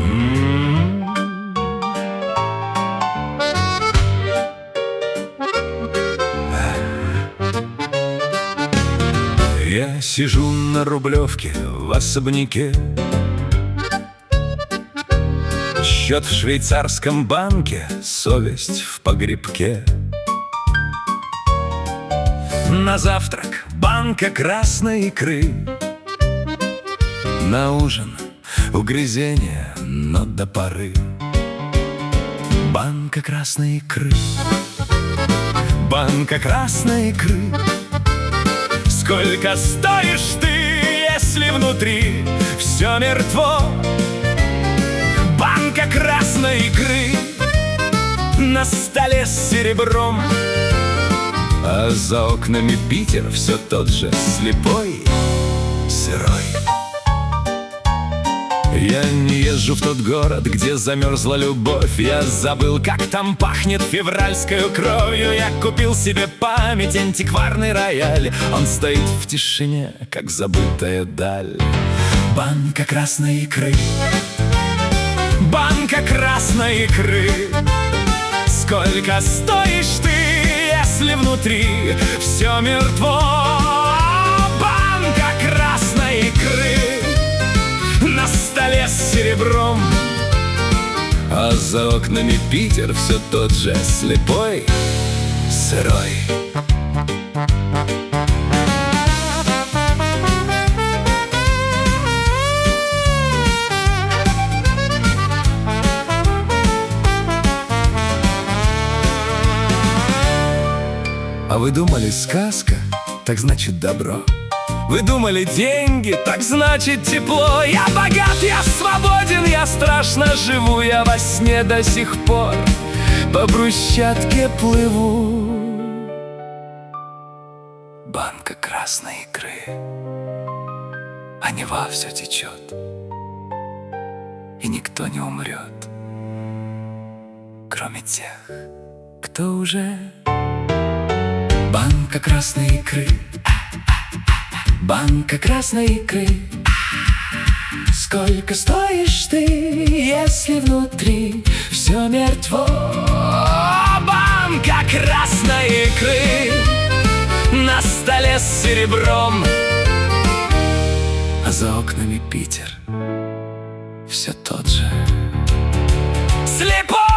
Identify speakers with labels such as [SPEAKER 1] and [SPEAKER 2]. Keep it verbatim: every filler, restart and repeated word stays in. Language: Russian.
[SPEAKER 1] Я сижу на Рублевке в особняке. Счет в швейцарском банке, совесть в погребке. На завтрак банка красной икры, на ужин угрызения, но до поры. Банка красной икры, банка красной икры. Сколько стоишь ты, если внутри все мертво? Банка красной икры на столе с серебром, а за окнами Питер все тот же слепой, сырой. Я не езжу в тот город, где замерзла любовь. Я забыл, как там пахнет февральской кровью. Я купил себе память, антикварный рояль. Он стоит в тишине, как забытая даль. Банка красной икры, банка красной икры. Сколько стоишь ты, если внутри все мертво? Банка красной икры на столе с серебром, а за окнами Питер все тот же слепой, сырой. А вы думали, сказка, так значит добро? Вы думали, деньги, так значит тепло? Я богат, я свободен, я страшно живу. Я во сне до сих пор по брусчатке плыву. Банка красной икры, а Нева все течет, и никто не умрет, кроме тех, кто уже. Банка красной икры, банка красной икры. Сколько стоишь ты, если внутри все мертво? Банка красной икры на столе с серебром, а за окнами Питер все тот же слепой.